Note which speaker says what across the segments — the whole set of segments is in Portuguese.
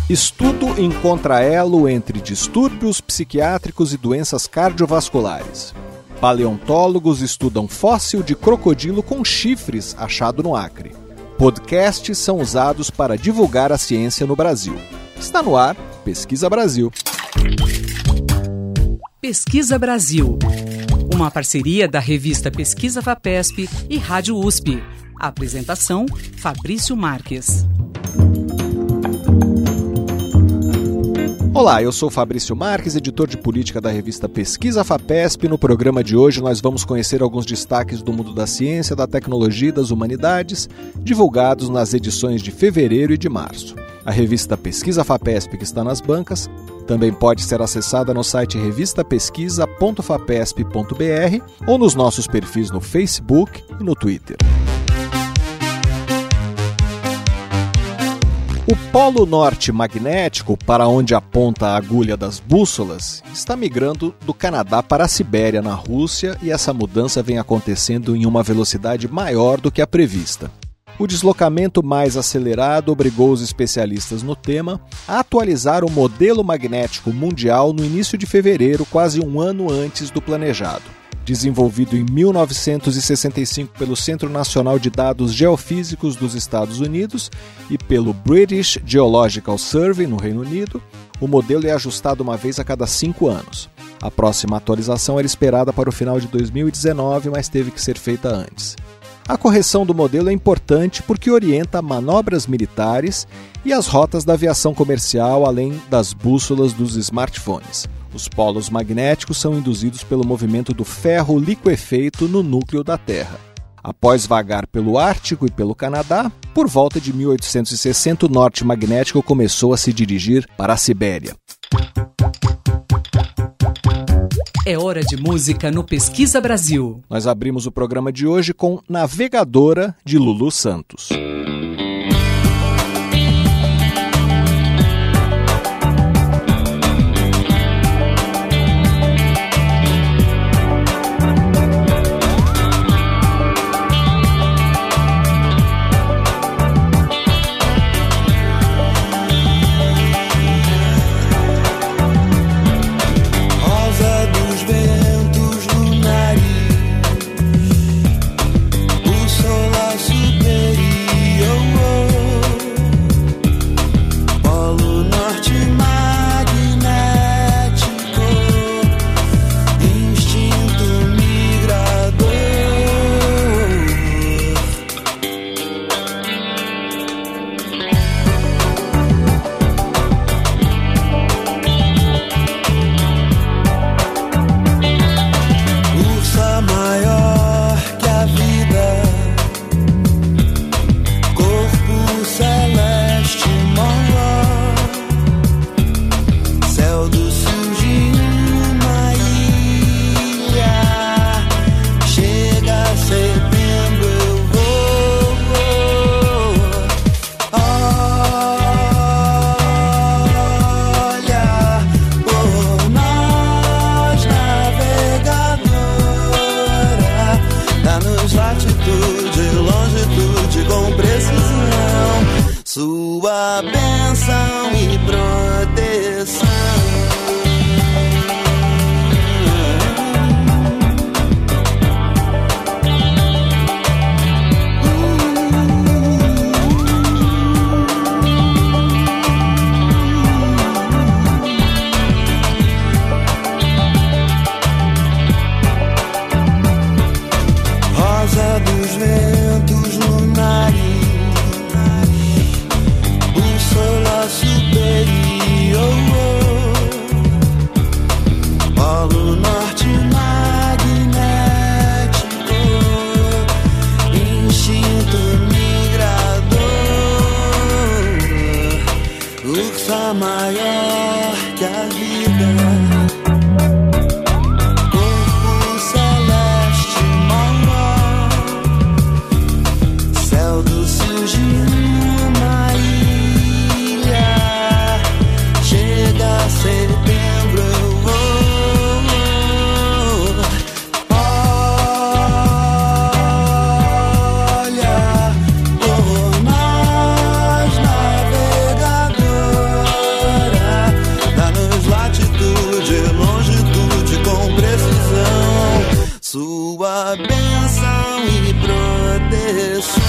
Speaker 1: Estudo encontra elo entre distúrbios psiquiátricos e doenças cardiovasculares. Paleontólogos estudam fóssil de crocodilo com chifres achado no Acre. Podcasts são usados para divulgar a ciência no Brasil. Está no ar, Pesquisa Brasil.
Speaker 2: Pesquisa Brasil. Uma parceria da revista Pesquisa FAPESP e Rádio USP. A apresentação, Fabrício Marques.
Speaker 1: Olá, eu sou Fabrício Marques, editor de política da revista Pesquisa FAPESP. No programa de hoje nós vamos conhecer alguns destaques do mundo da ciência, da tecnologia e das humanidades, divulgados nas edições de fevereiro e de março. A revista Pesquisa FAPESP, que está nas bancas, também pode ser acessada no site revistapesquisa.fapesp.br ou nos nossos perfis no Facebook e no Twitter. O Polo Norte magnético, para onde aponta a agulha das bússolas, está migrando do Canadá para a Sibéria, na Rússia, e essa mudança vem acontecendo em uma velocidade maior do que a prevista. O deslocamento mais acelerado obrigou os especialistas no tema a atualizar o modelo magnético mundial no início de fevereiro, quase um ano antes do planejado. Desenvolvido em 1965 pelo Centro Nacional de Dados Geofísicos dos Estados Unidos e pelo British Geological Survey, no Reino Unido, o modelo é ajustado uma vez a cada 5 anos. A próxima atualização era esperada para o final de 2019, mas teve que ser feita antes. A correção do modelo é importante porque orienta manobras militares e as rotas da aviação comercial, além das bússolas dos smartphones. Os polos magnéticos são induzidos pelo movimento do ferro liquefeito no núcleo da Terra. Após vagar pelo Ártico e pelo Canadá, por volta de 1860 o norte magnético começou a se dirigir para a Sibéria.
Speaker 2: É hora de música no Pesquisa Brasil.
Speaker 1: Nós abrimos o programa de hoje com Navegadora, de Lulu Santos.
Speaker 3: Sua bênção e proteção. Rosa dos ventos lunares, bússola bênção e proteção.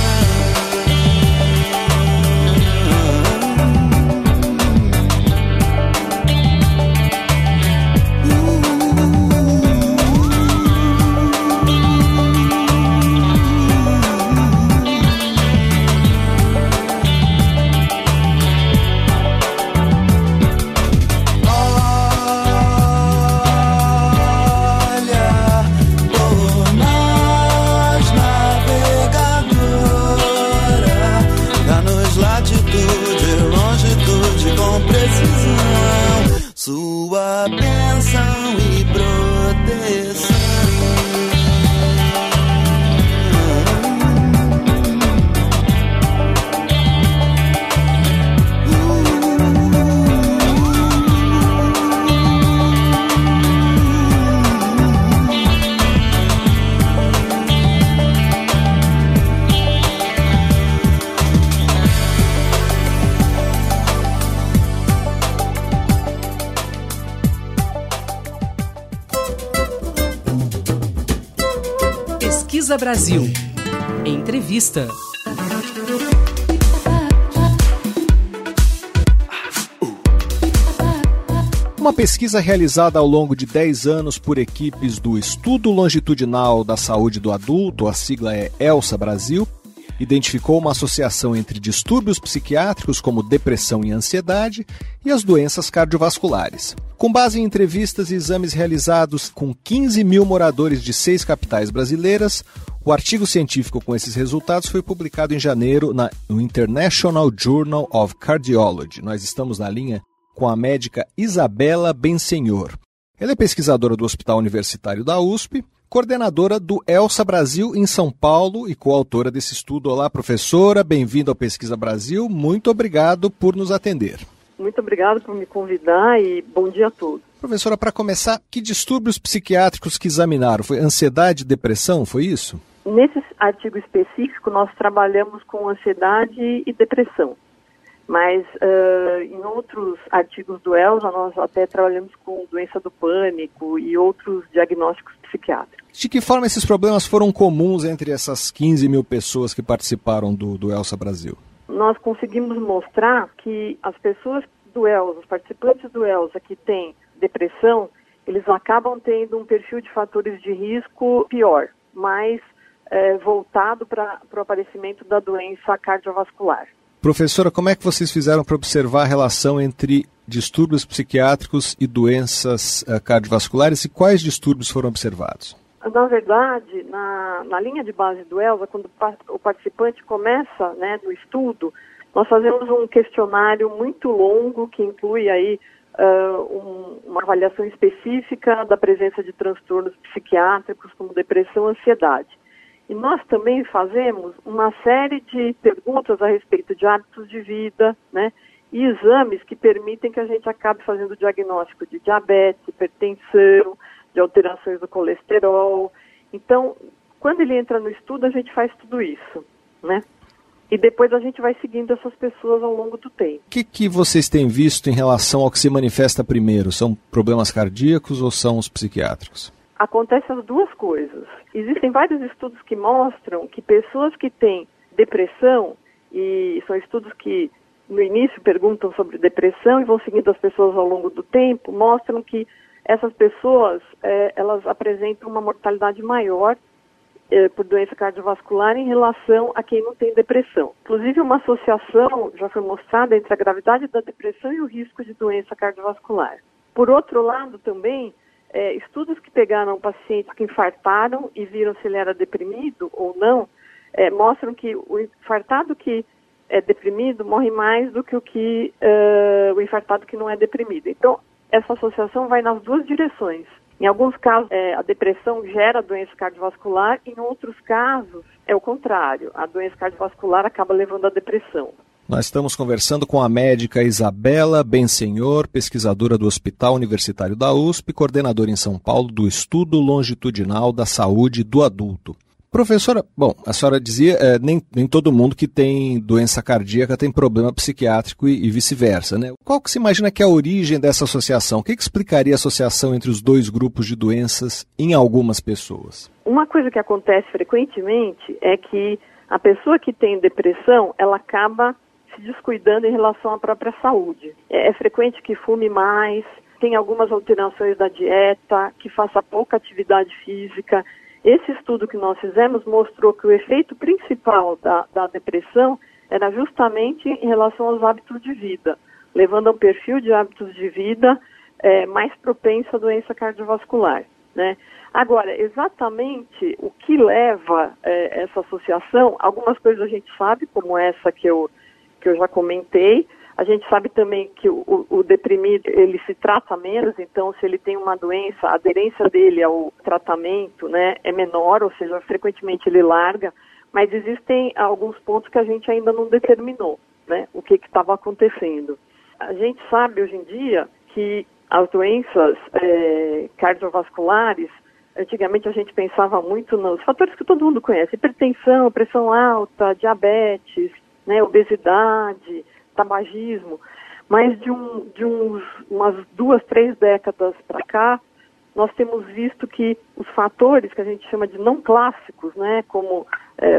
Speaker 3: Sua bênção e proteção.
Speaker 2: Pesquisa Brasil. Entrevista.
Speaker 1: Uma pesquisa realizada ao longo de 10 anos por equipes do Estudo Longitudinal da Saúde do Adulto, a sigla é ELSA Brasil, identificou uma associação entre distúrbios psiquiátricos como depressão e ansiedade e as doenças cardiovasculares. Com base em entrevistas e exames realizados com 15 mil moradores de 6 capitais brasileiras, o artigo científico com esses resultados foi publicado em janeiro no International Journal of Cardiology. Nós estamos na linha com a médica Isabela Bensenhor. Ela é pesquisadora do Hospital Universitário da USP, coordenadora do ELSA Brasil em São Paulo e coautora desse estudo. Olá, professora, bem-vinda ao Pesquisa Brasil. Muito obrigado por nos atender.
Speaker 4: Muito obrigado por me convidar e bom dia a todos.
Speaker 1: Professora, para começar, que distúrbios psiquiátricos que examinaram? Foi ansiedade e depressão, foi isso?
Speaker 4: Nesse artigo específico, nós trabalhamos com ansiedade e depressão. Mas em outros artigos do ELSA, nós até trabalhamos com doença do pânico e outros diagnósticos psiquiátricos.
Speaker 1: De que forma esses problemas foram comuns entre essas 15 mil pessoas que participaram do ELSA Brasil?
Speaker 4: Nós conseguimos mostrar que as pessoas do ELSA, os participantes do ELSA que têm depressão, eles acabam tendo um perfil de fatores de risco pior, mais voltado para o aparecimento da doença cardiovascular.
Speaker 1: Professora, como é que vocês fizeram para observar a relação entre distúrbios psiquiátricos e doenças cardiovasculares e quais distúrbios foram observados?
Speaker 4: Na verdade, na linha de base do ELSA, quando o participante começa no estudo, nós fazemos um questionário muito longo que inclui aí uma avaliação específica da presença de transtornos psiquiátricos como depressão e ansiedade. E nós também fazemos uma série de perguntas a respeito de hábitos de vida, e exames que permitem que a gente acabe fazendo o diagnóstico de diabetes, hipertensão, de alterações do colesterol. Então, quando ele entra no estudo, a gente faz tudo isso, E depois a gente vai seguindo essas pessoas ao longo do tempo.
Speaker 1: O que vocês têm visto em relação ao que se manifesta primeiro? São problemas cardíacos ou são os psiquiátricos?
Speaker 4: Acontecem as duas coisas. Existem vários estudos que mostram que pessoas que têm depressão, e são estudos que no início perguntam sobre depressão e vão seguindo as pessoas ao longo do tempo, mostram que essas pessoas elas apresentam uma mortalidade maior por doença cardiovascular em relação a quem não tem depressão. Inclusive, uma associação já foi mostrada entre a gravidade da depressão e o risco de doença cardiovascular. Por outro lado, também, estudos que pegaram pacientes que infartaram e viram se ele era deprimido ou não, mostram que o infartado que é deprimido morre mais do que o infartado que não é deprimido. Então, essa associação vai nas duas direções. Em alguns casos, a depressão gera doença cardiovascular, e em outros casos, é o contrário. A doença cardiovascular acaba levando à depressão.
Speaker 1: Nós estamos conversando com a médica Isabela Bensenhor, pesquisadora do Hospital Universitário da USP, coordenadora em São Paulo do Estudo Longitudinal da Saúde do Adulto. Professora, bom, a senhora dizia, nem todo mundo que tem doença cardíaca tem problema psiquiátrico e vice-versa, né? Qual que se imagina que é a origem dessa associação? O que explicaria a associação entre os dois grupos de doenças em algumas pessoas?
Speaker 4: Uma coisa que acontece frequentemente é que a pessoa que tem depressão, ela acaba se descuidando em relação à própria saúde. É frequente que fume mais, tem algumas alterações da dieta, que faça pouca atividade física. Esse estudo que nós fizemos mostrou que o efeito principal da depressão era justamente em relação aos hábitos de vida, levando a um perfil de hábitos de vida mais propenso à doença cardiovascular, né? Agora, exatamente o que leva essa associação, algumas coisas a gente sabe, como essa que eu já comentei. A gente sabe também que o deprimido, ele se trata menos, então se ele tem uma doença, a aderência dele ao tratamento, né, é menor, ou seja, frequentemente ele larga, mas existem alguns pontos que a gente ainda não determinou, né, o que estava acontecendo. A gente sabe hoje em dia que as doenças cardiovasculares, antigamente a gente pensava muito nos fatores que todo mundo conhece, hipertensão, pressão alta, diabetes, né, obesidade, tabagismo, mas de umas 2, 3 décadas para cá, nós temos visto que os fatores que a gente chama de não clássicos, né, como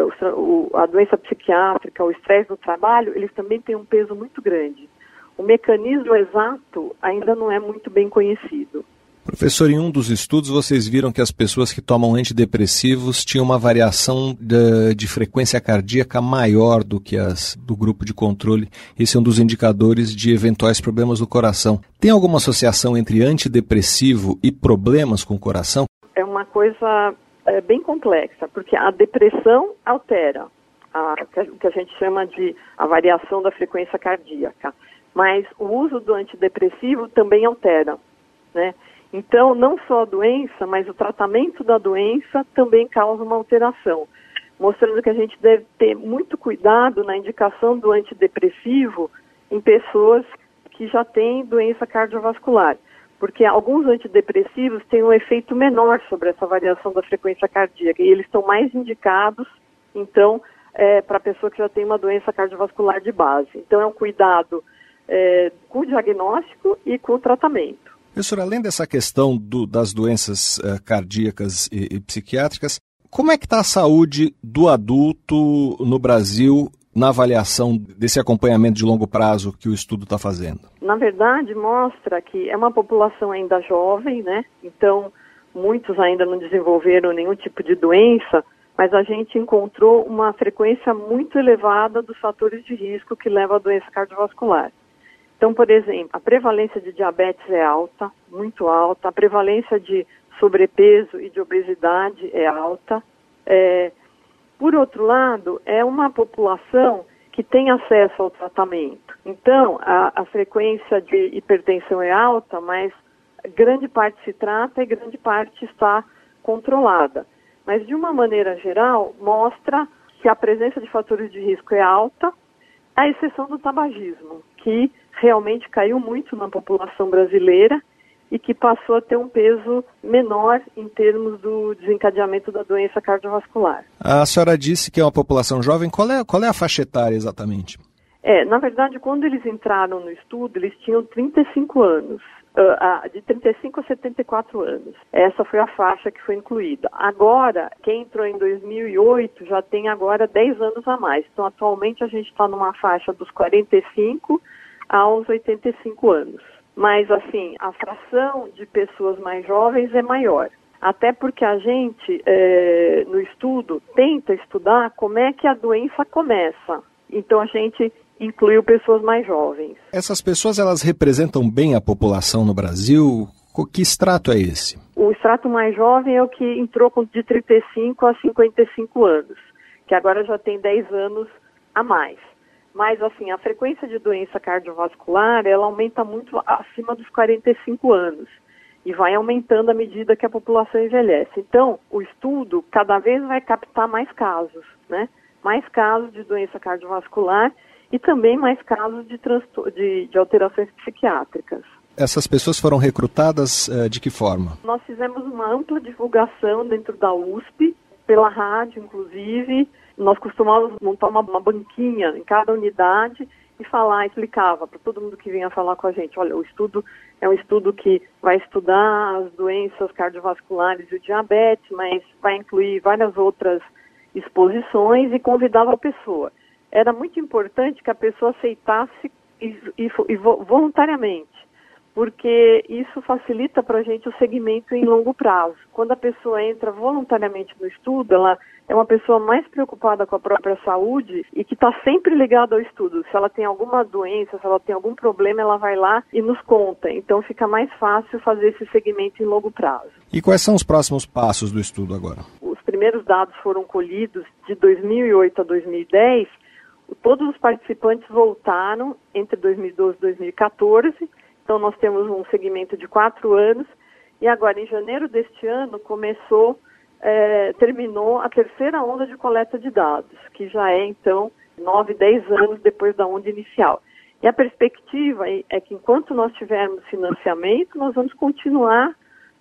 Speaker 4: a doença psiquiátrica, o estresse no trabalho, eles também têm um peso muito grande. O mecanismo exato ainda não é muito bem conhecido.
Speaker 1: Professor, em um dos estudos vocês viram que as pessoas que tomam antidepressivos tinham uma variação de frequência cardíaca maior do que as do grupo de controle. Esse é um dos indicadores de eventuais problemas do coração. Tem alguma associação entre antidepressivo e problemas com o coração?
Speaker 4: É uma coisa bem complexa, porque a depressão altera o que a gente chama de a variação da frequência cardíaca, mas o uso do antidepressivo também altera, né? Então, não só a doença, mas o tratamento da doença também causa uma alteração, mostrando que a gente deve ter muito cuidado na indicação do antidepressivo em pessoas que já têm doença cardiovascular, porque alguns antidepressivos têm um efeito menor sobre essa variação da frequência cardíaca e eles estão mais indicados, então, para a pessoa que já tem uma doença cardiovascular de base. Então, é um cuidado com o diagnóstico e com o tratamento.
Speaker 1: Professor, além dessa questão das doenças cardíacas e psiquiátricas, como é que está a saúde do adulto no Brasil na avaliação desse acompanhamento de longo prazo que o estudo está fazendo?
Speaker 4: Na verdade, mostra que é uma população ainda jovem, né? Então, muitos ainda não desenvolveram nenhum tipo de doença, mas a gente encontrou uma frequência muito elevada dos fatores de risco que levam à doença cardiovascular. Então, por exemplo, a prevalência de diabetes é alta, muito alta, a prevalência de sobrepeso e de obesidade é alta. Por outro lado, é uma população que tem acesso ao tratamento. Então, a frequência de hipertensão é alta, mas grande parte se trata e grande parte está controlada. Mas, de uma maneira geral, mostra que a presença de fatores de risco é alta, à exceção do tabagismo, que realmente caiu muito na população brasileira e que passou a ter um peso menor em termos do desencadeamento da doença cardiovascular. A
Speaker 1: senhora disse que é uma população jovem. Qual é a faixa etária exatamente?
Speaker 4: Na verdade, quando eles entraram no estudo, eles tinham 35 anos, de 35 a 74 anos. Essa foi a faixa que foi incluída. Agora, quem entrou em 2008 já tem agora 10 anos a mais. Então, atualmente, a gente está numa faixa dos 45 aos 85 anos. Mas, assim, a fração de pessoas mais jovens é maior. Até porque a gente, no estudo, tenta estudar como é que a doença começa. Então, a gente incluiu pessoas mais jovens.
Speaker 1: Essas pessoas, elas representam bem a população no Brasil? Que extrato é esse?
Speaker 4: O extrato mais jovem é o que entrou de 35 a 55 anos, que agora já tem 10 anos a mais. Mas, assim, a frequência de doença cardiovascular, ela aumenta muito acima dos 45 anos e vai aumentando à medida que a população envelhece. Então, o estudo cada vez vai captar mais casos, né? Mais casos de doença cardiovascular e também mais casos de alterações psiquiátricas.
Speaker 1: Essas pessoas foram recrutadas de que forma?
Speaker 4: Nós fizemos uma ampla divulgação dentro da USP pela rádio, inclusive. Nós costumávamos montar uma banquinha em cada unidade e explicava para todo mundo que vinha falar com a gente, olha, o estudo é um estudo que vai estudar as doenças cardiovasculares e o diabetes, mas vai incluir várias outras exposições, e convidava a pessoa. Era muito importante que a pessoa aceitasse voluntariamente, porque isso facilita para a gente o segmento em longo prazo. Quando a pessoa entra voluntariamente no estudo, ela é uma pessoa mais preocupada com a própria saúde e que está sempre ligada ao estudo. Se ela tem alguma doença, se ela tem algum problema, ela vai lá e nos conta. Então fica mais fácil fazer esse segmento em longo prazo.
Speaker 1: E quais são os próximos passos do estudo agora?
Speaker 4: Os primeiros dados foram colhidos de 2008 a 2010. Todos os participantes voltaram entre 2012 e 2014. Então nós temos um segmento de 4 anos. E agora, em janeiro deste ano, terminou a terceira onda de coleta de dados, que já é, então, 9, 10 anos depois da onda inicial. E a perspectiva é que, enquanto nós tivermos financiamento, nós vamos continuar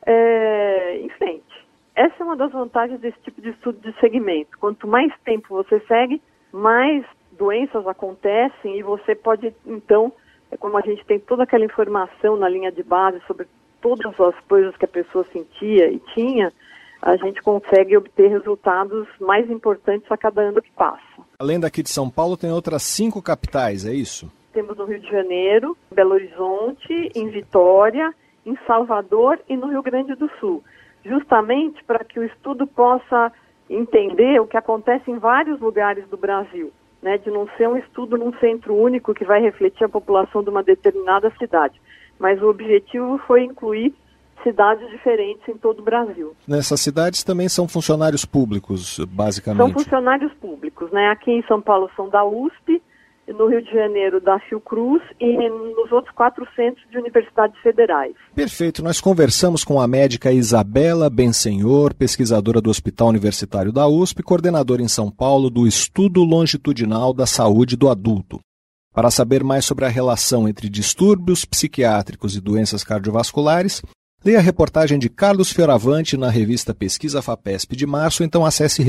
Speaker 4: em frente. Essa é uma das vantagens desse tipo de estudo de segmento. Quanto mais tempo você segue, mais doenças acontecem e você pode, então, como a gente tem toda aquela informação na linha de base sobre todas as coisas que a pessoa sentia e tinha, a gente consegue obter resultados mais importantes a cada ano que passa.
Speaker 1: Além daqui de São Paulo, tem outras 5 capitais, é isso?
Speaker 4: Temos no Rio de Janeiro, Belo Horizonte, em Vitória, em Salvador e no Rio Grande do Sul, justamente para que o estudo possa entender o que acontece em vários lugares do Brasil, né, de não ser um estudo num centro único que vai refletir a população de uma determinada cidade. Mas o objetivo foi incluir cidades diferentes em todo o Brasil.
Speaker 1: Nessas cidades também são funcionários públicos, basicamente?
Speaker 4: São funcionários públicos, né? Aqui em São Paulo são da USP, no Rio de Janeiro da Fiocruz e nos outros 4 centros de universidades federais.
Speaker 1: Perfeito. Nós conversamos com a médica Isabela Bensenhor, pesquisadora do Hospital Universitário da USP, coordenadora em São Paulo do Estudo Longitudinal da Saúde do Adulto. Para saber mais sobre a relação entre distúrbios psiquiátricos e doenças cardiovasculares, leia a reportagem de Carlos Fioravante na revista Pesquisa FAPESP de março, então acesse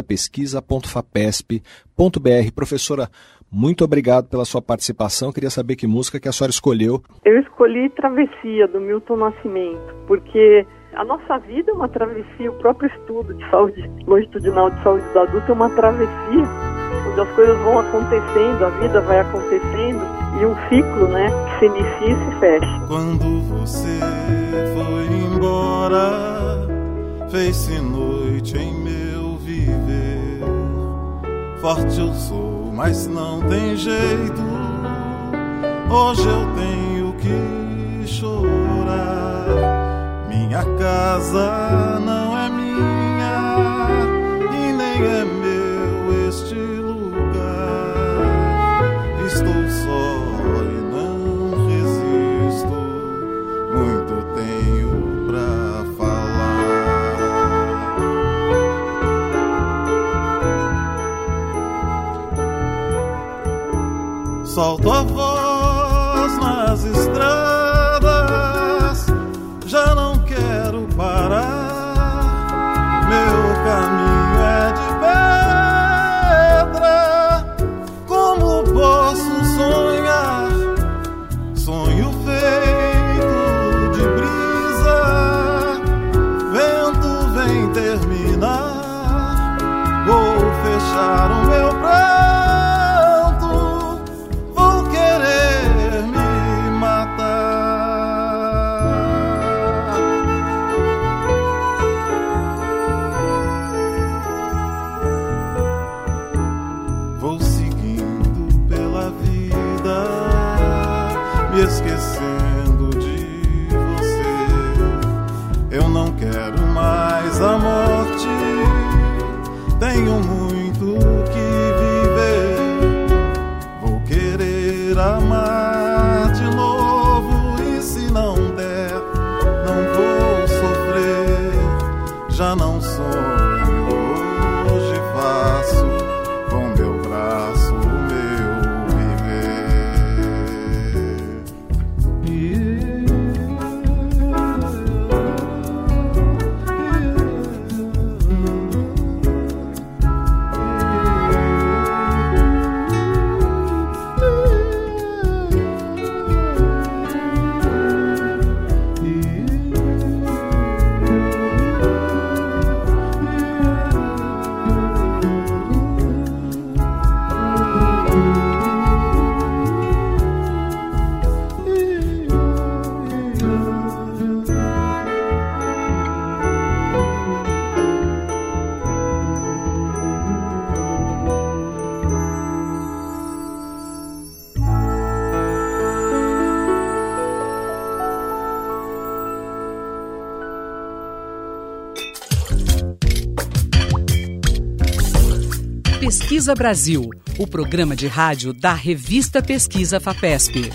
Speaker 1: revistapesquisa.fapesp.br. Professora, muito obrigado pela sua participação. Queria saber que música que a senhora escolheu.
Speaker 4: Eu escolhi Travessia, do Milton Nascimento, porque a nossa vida é uma travessia, o próprio estudo de saúde longitudinal de saúde do adulto é uma travessia, onde as coisas vão acontecendo, a vida vai acontecendo, e um ciclo, né, que se inicia e se fecha.
Speaker 3: Quando você foi embora, fez-se noite em meu viver. Forte eu sou, mas não tem jeito. Hoje eu tenho que chorar. Minha casa não é minha e nem é meu este lugar. Estou só e não resisto. Muito tenho pra falar. Solto a voz nas estradas, já não quero parar. Meu caminho é de pedra, como posso sonhar? Sonho feito de brisa, vento vem terminar. Vou fechar o meu pranto, vou querer me matar. Vou seguindo pela vida, me esquecendo de você. Eu não quero mais a morte, tenho muito que viver. Vou querer amar de novo e se não der, não vou sofrer. Já não sonho, hoje faço com meu braço o meu viver.
Speaker 2: Pesquisa Brasil, o programa de rádio da revista Pesquisa FAPESP.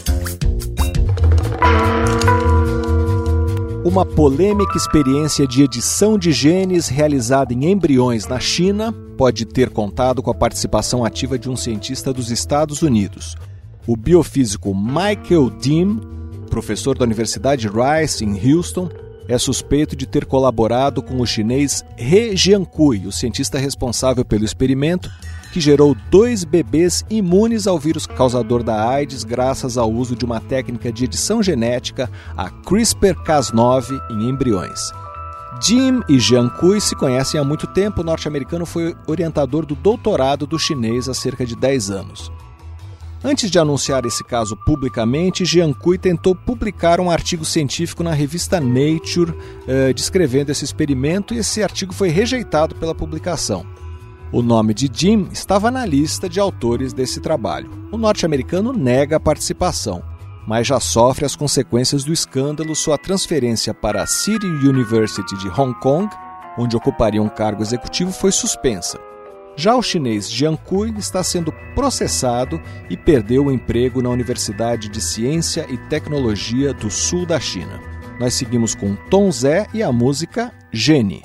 Speaker 1: Uma polêmica experiência de edição de genes realizada em embriões na China pode ter contado com a participação ativa de um cientista dos Estados Unidos. O biofísico Michael Dim, professor da Universidade Rice, em Houston, é suspeito de ter colaborado com o chinês He Jiankui, o cientista responsável pelo experimento, que gerou 2 bebês imunes ao vírus causador da AIDS graças ao uso de uma técnica de edição genética, a CRISPR-Cas9, em embriões. Jim e Jiankui se conhecem há muito tempo. O norte-americano foi orientador do doutorado do chinês há cerca de 10 anos. Antes de anunciar esse caso publicamente, Jiankui tentou publicar um artigo científico na revista Nature descrevendo esse experimento, e esse artigo foi rejeitado pela publicação. O nome de Jim estava na lista de autores desse trabalho. O norte-americano nega a participação, mas já sofre as consequências do escândalo. Sua transferência para a City University de Hong Kong, onde ocuparia um cargo executivo, foi suspensa. Já o chinês Jiankui está sendo processado e perdeu o emprego na Universidade de Ciência e Tecnologia do Sul da China. Nós seguimos com Tom Zé e a música Gene.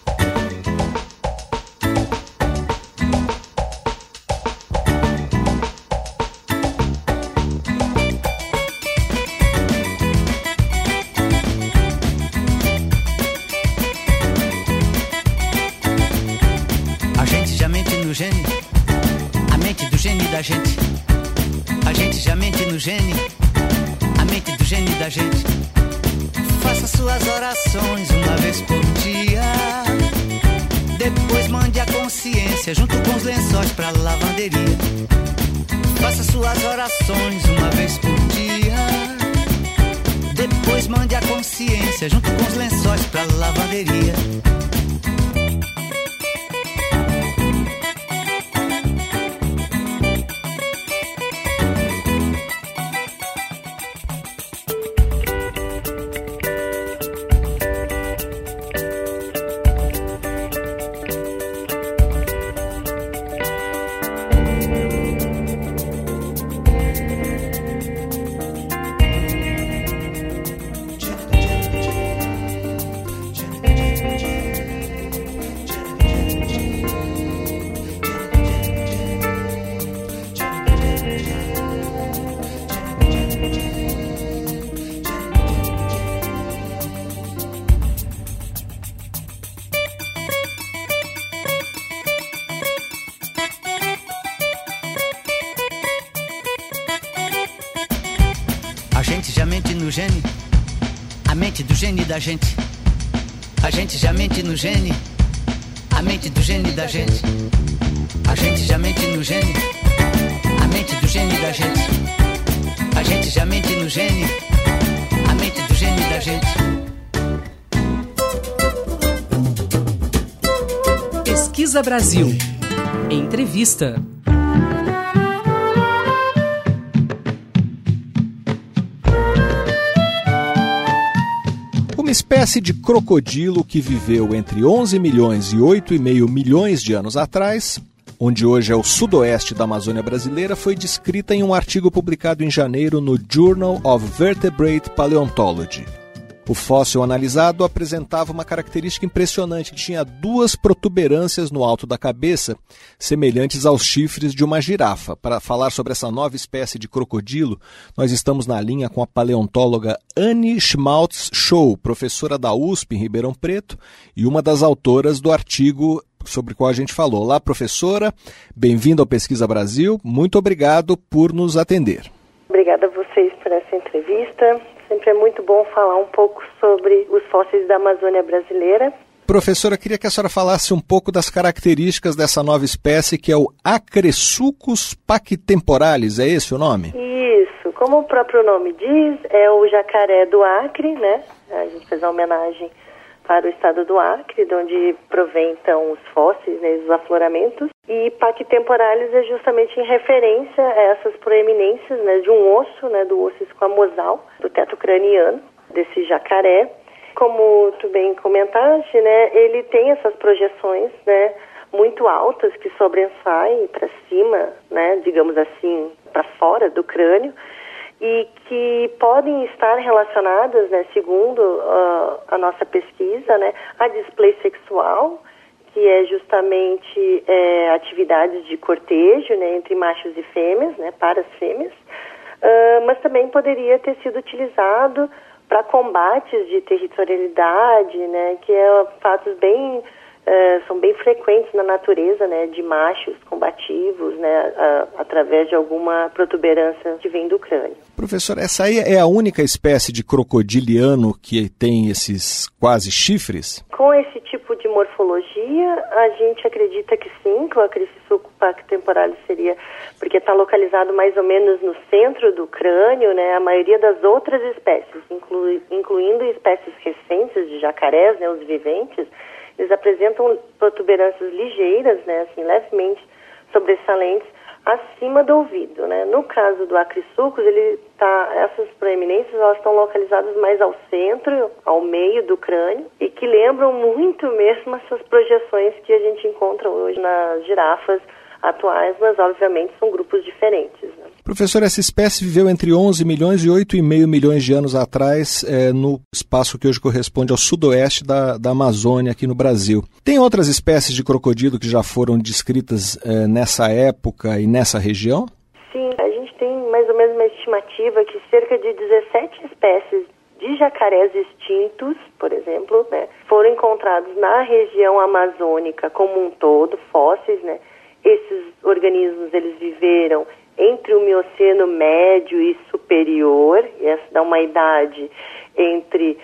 Speaker 5: A gente já mente no gene, a mente do gene da gente. Faça suas orações uma vez por dia. Depois mande a consciência junto com os lençóis pra lavanderia. Faça suas orações uma vez por dia. Depois mande a consciência junto com os lençóis pra lavanderia. A gente já mente no gene, a mente do gene da gente. A gente já mente no gene, a mente do gene da gente. A gente já mente no gene, a mente do gene da gente. A gente já mente no gene, a mente do gene da gente.
Speaker 2: Pesquisa Brasil. Entrevista.
Speaker 1: Uma espécie de crocodilo que viveu entre 11 milhões e 8,5 milhões de anos atrás, onde hoje é o sudoeste da Amazônia brasileira, foi descrita em um artigo publicado em janeiro no Journal of Vertebrate Paleontology. O fóssil analisado apresentava uma característica impressionante: tinha 2 protuberâncias no alto da cabeça, semelhantes aos chifres de uma girafa. Para falar sobre essa nova espécie de crocodilo, nós estamos na linha com a paleontóloga Anne Schmaltz-Schow, professora da USP em Ribeirão Preto e uma das autoras do artigo sobre o qual a gente falou. Olá, professora, bem-vinda ao Pesquisa Brasil, muito obrigado por nos atender.
Speaker 6: Obrigada a vocês por essa entrevista. Sempre é muito bom falar um pouco sobre os fósseis da Amazônia brasileira.
Speaker 1: Professora, queria que a senhora falasse um pouco das características dessa nova espécie, que é o Acresuchus pactemporalis, é esse o nome?
Speaker 6: Isso, como o próprio nome diz, é o jacaré do Acre, né? A gente fez uma homenagem para o estado do Acre, de onde provém então os fósseis, né, os afloramentos. E pactemporalis é justamente em referência a essas proeminências, né, de um osso, né, do osso esquamosal, do teto craniano, desse jacaré. Como tu bem comentaste, né, ele tem essas projeções, né, muito altas que sobressaem para cima, né, digamos assim, para fora do crânio, e que podem estar relacionadas, né, segundo a nossa pesquisa, né, a display sexual, que é justamente atividades de cortejo, né, entre machos e fêmeas, né, para as fêmeas, mas também poderia ter sido utilizado para combates de territorialidade, né, que fatos são bem frequentes na natureza, né, de machos combativos, né, através de alguma protuberância que vem do crânio.
Speaker 1: Professor, essa aí é a única espécie de crocodiliano que tem esses quase chifres?
Speaker 6: Com esse tipo de morfologia, a gente acredita que sim, que o Acrisuco pactemporalis seria, porque está localizado mais ou menos no centro do crânio, né, a maioria das outras espécies, incluindo espécies recentes de jacarés, né, os viventes, eles apresentam protuberâncias ligeiras, né, assim, levemente sobressalentes acima do ouvido, né. No caso do Acrisucus, essas proeminências, elas estão localizadas mais ao centro, ao meio do crânio, e que lembram muito mesmo essas projeções que a gente encontra hoje nas girafas atuais, mas obviamente são grupos diferentes, né?
Speaker 1: Professor, essa espécie viveu entre 11 milhões e 8,5 milhões de anos atrás no espaço que hoje corresponde ao sudoeste da Amazônia, aqui no Brasil. Tem outras espécies de crocodilo que já foram descritas nessa época e nessa região?
Speaker 6: Sim, a gente tem mais ou menos uma estimativa que cerca de 17 espécies de jacarés extintos, por exemplo, né, foram encontrados na região amazônica como um todo, fósseis, né? Esses organismos, eles viveram entre o Mioceno médio e superior, e essa dá uma idade entre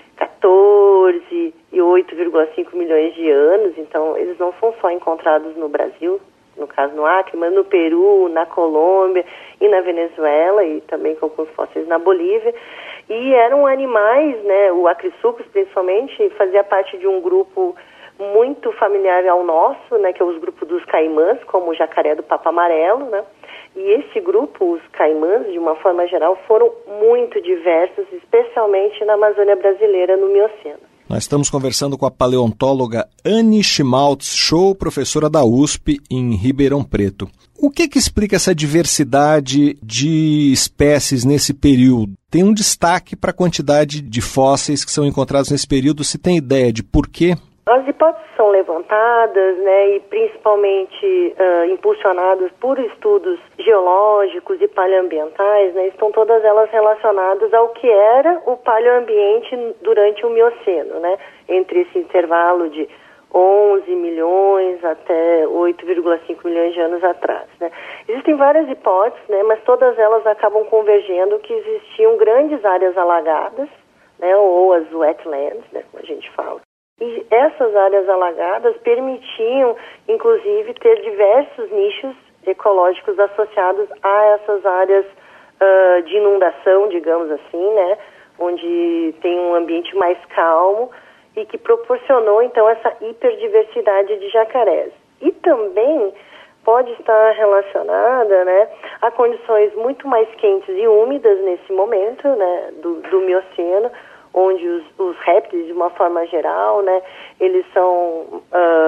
Speaker 6: 14 e 8,5 milhões de anos, então eles não são só encontrados no Brasil, no caso no Acre, mas no Peru, na Colômbia e na Venezuela, e também com alguns fósseis na Bolívia, e eram animais, né, o Acrisucus principalmente fazia parte de um grupo muito familiar ao nosso, né, que é os grupos dos caimãs, como o jacaré do Papa Amarelo, né? E esse grupo, os caimãs, de uma forma geral, foram muito diversos, especialmente na Amazônia brasileira, no Mioceno.
Speaker 1: Nós estamos conversando com a paleontóloga Anne Schmaltz Show, professora da USP em Ribeirão Preto. O que explica essa diversidade de espécies nesse período? Tem um destaque para a quantidade de fósseis que são encontrados nesse período. Se tem ideia de por quê?
Speaker 6: As hipóteses são levantadas, né, e principalmente impulsionadas por estudos geológicos e paleoambientais, né, estão todas elas relacionadas ao que era o paleoambiente durante o Mioceno, né, entre esse intervalo de 11 milhões até 8,5 milhões de anos atrás, né. Existem várias hipóteses, né, mas todas elas acabam convergendo que existiam grandes áreas alagadas, né, ou as wetlands, né, como a gente fala. E essas áreas alagadas permitiam, inclusive, ter diversos nichos ecológicos associados a essas áreas de inundação, digamos assim, né, onde tem um ambiente mais calmo e que proporcionou, então, essa hiperdiversidade de jacarés. E também pode estar relacionada, né, a condições muito mais quentes e úmidas nesse momento, né, do Mioceno, onde os répteis, de uma forma geral, né, eles são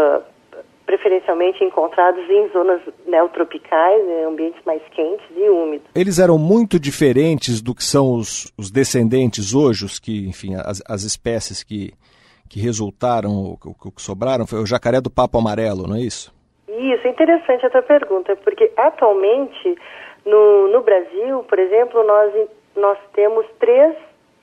Speaker 6: preferencialmente encontrados em zonas neotropicais, em ambientes mais quentes e úmidos.
Speaker 1: Eles eram muito diferentes do que são os descendentes hoje, as espécies que resultaram, o que sobraram, foi o jacaré do Papa Amarelo, não é isso?
Speaker 6: Isso, é interessante a tua pergunta, porque atualmente no Brasil, por exemplo, nós temos três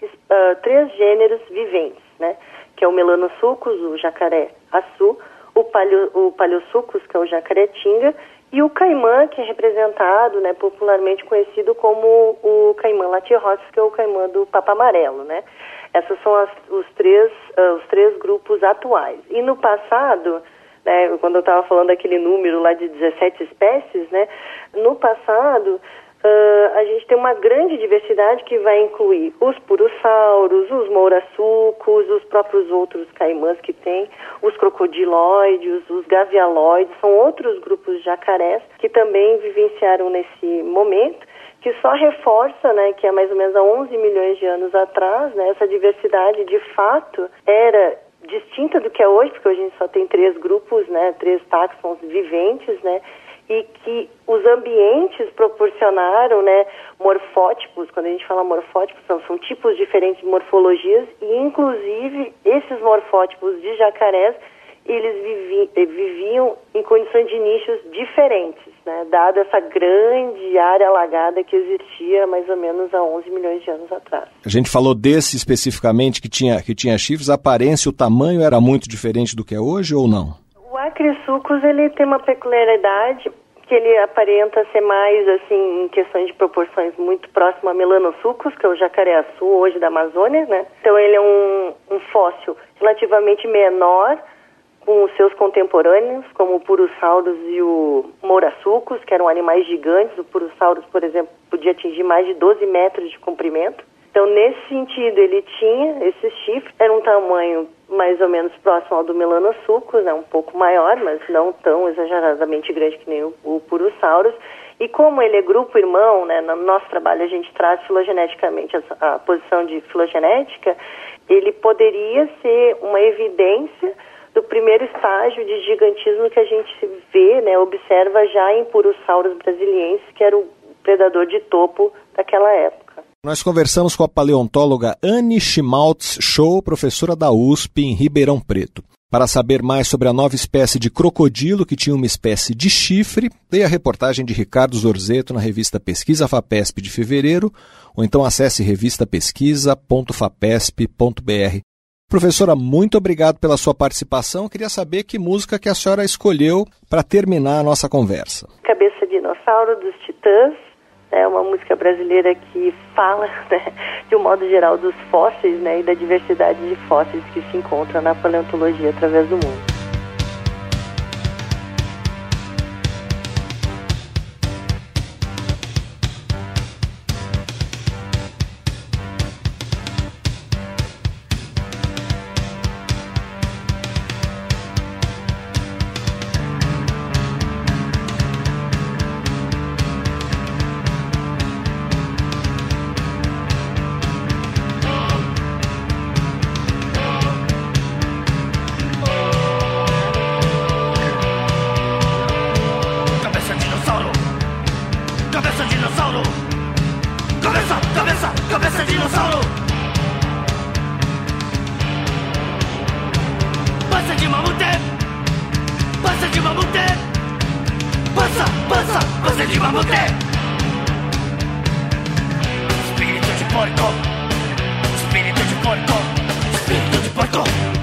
Speaker 6: gêneros viventes, né? Que é o Melanosuchus, o jacaré-açu, o Paleosuchus, que é o jacaré-tinga, e o caimã, que é representado, né, popularmente conhecido como o caimã latirrosis, que é o caimã do Papa Amarelo, né? Essas são os três grupos atuais. E no passado, né, quando eu estava falando daquele número lá de 17 espécies, né, no passado a gente tem uma grande diversidade que vai incluir os purossauros, os mouraçucos, os próprios outros caimãs que tem, os crocodilóides, os gavialóides, são outros grupos de jacarés que também vivenciaram nesse momento, que só reforça, né, que há mais ou menos há 11 milhões de anos atrás, né, essa diversidade de fato era distinta do que é hoje, porque hoje a gente só tem 3 grupos, né, 3 táxons viventes, né, e que os ambientes proporcionaram, né, morfótipos. Quando a gente fala morfótipos, são tipos diferentes de morfologias, e inclusive esses morfótipos de jacarés, eles viviam em condições de nichos diferentes, né, dada essa grande área alagada que existia mais ou menos há 11 milhões de anos atrás.
Speaker 1: A gente falou desse especificamente que tinha chifres, a aparência, o tamanho era muito diferente do que é hoje ou não?
Speaker 6: O Acrisucus, ele tem uma peculiaridade que ele aparenta ser mais, assim, em questões de proporções muito próximo a Melanosuchus, que é o jacaré-açu hoje da Amazônia, né? Então ele é um fóssil relativamente menor com os seus contemporâneos, como o Purosaurus e o Mourasuchus, que eram animais gigantes. O Purosaurus, por exemplo, podia atingir mais de 12 metros de comprimento. Então, nesse sentido, ele tinha esse chifre, era um tamanho mais ou menos próximo ao do Melanosuchus, né, um pouco maior, mas não tão exageradamente grande que nem o Purosaurus. E como ele é grupo-irmão, né, no nosso trabalho a gente traz filogeneticamente a posição de filogenética, ele poderia ser uma evidência do primeiro estágio de gigantismo que a gente vê, né, observa já em Purosaurus brasiliensis, que era o predador de topo daquela época.
Speaker 1: Nós conversamos com a paleontóloga Anne Schmaltz-Scholl, professora da USP em Ribeirão Preto. Para saber mais sobre a nova espécie de crocodilo que tinha uma espécie de chifre, leia a reportagem de Ricardo Zorzeto na revista Pesquisa FAPESP de fevereiro, ou então acesse revistapesquisa.fapesp.br. Professora, muito obrigado pela sua participação. Eu queria saber que música que a senhora escolheu para terminar a nossa conversa.
Speaker 6: Cabeça de Dinossauro, dos Titãs. É uma música brasileira que fala, né, de um modo geral, dos fósseis, né, e da diversidade de fósseis que se encontram na paleontologia através do mundo.
Speaker 7: Cabeça dinossauro. Pança de mamute. Pança de mamute. Pança de mamute. Espírito de porco. Espírito de porco. Espírito de porco.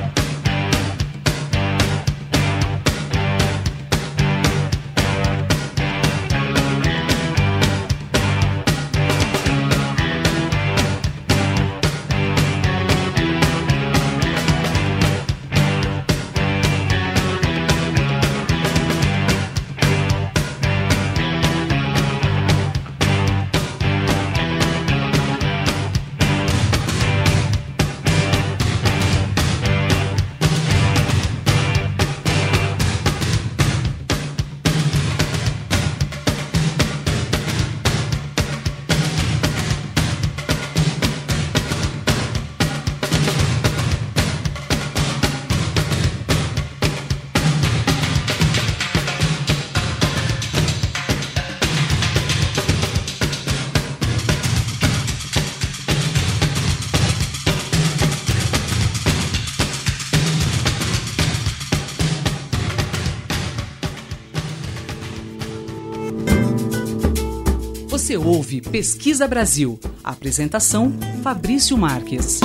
Speaker 2: Você ouve Pesquisa Brasil. Apresentação, Fabrício Marques.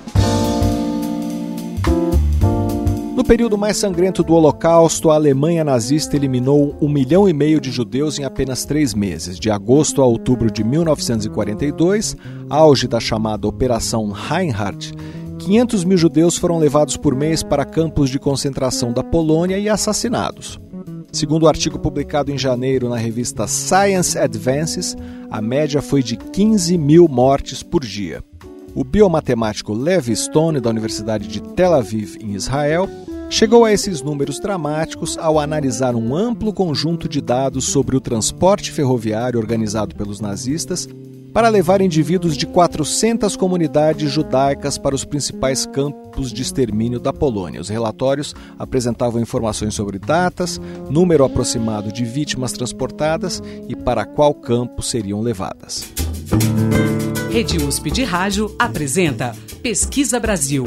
Speaker 1: No período mais sangrento do Holocausto, a Alemanha nazista eliminou 1,5 milhão de judeus em apenas 3 meses. De agosto a outubro de 1942, auge da chamada Operação Reinhardt, 500 mil judeus foram levados por mês para campos de concentração da Polônia e assassinados. Segundo o artigo publicado em janeiro na revista Science Advances, a média foi de 15 mil mortes por dia. O biomatemático Levi Stone, da Universidade de Tel Aviv, em Israel, chegou a esses números dramáticos ao analisar um amplo conjunto de dados sobre o transporte ferroviário organizado pelos nazistas para levar indivíduos de 400 comunidades judaicas para os principais campos de extermínio da Polônia. Os relatórios apresentavam informações sobre datas, número aproximado de vítimas transportadas e para qual campo seriam levadas.
Speaker 2: Rede USP de Rádio apresenta Pesquisa Brasil.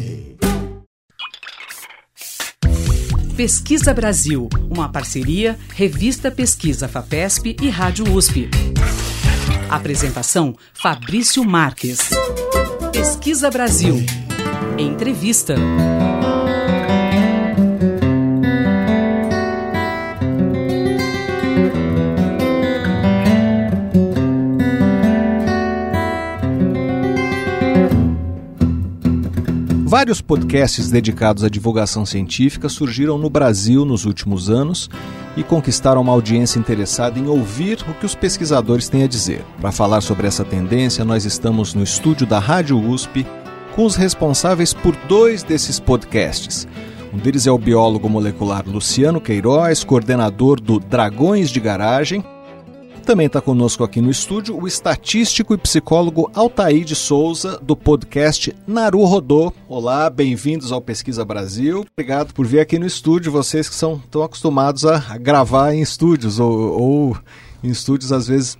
Speaker 2: Pesquisa Brasil, uma parceria Revista Pesquisa FAPESP e Rádio USP. Apresentação Fabrício Marques. Pesquisa Brasil. Entrevista.
Speaker 1: Vários podcasts dedicados à divulgação científica surgiram no Brasil nos últimos anos e conquistaram uma audiência interessada em ouvir o que os pesquisadores têm a dizer. Para falar sobre essa tendência, nós estamos no estúdio da Rádio USP com os responsáveis por 2 desses podcasts. Um deles é o biólogo molecular Luciano Queiroz, coordenador do Dragões de Garagem. Também está conosco aqui no estúdio o estatístico e psicólogo Altair de Souza, do podcast Naruhodô. Olá, bem-vindos ao Pesquisa Brasil. Obrigado por vir aqui no estúdio, vocês que estão acostumados a gravar em estúdios ou em estúdios, às vezes,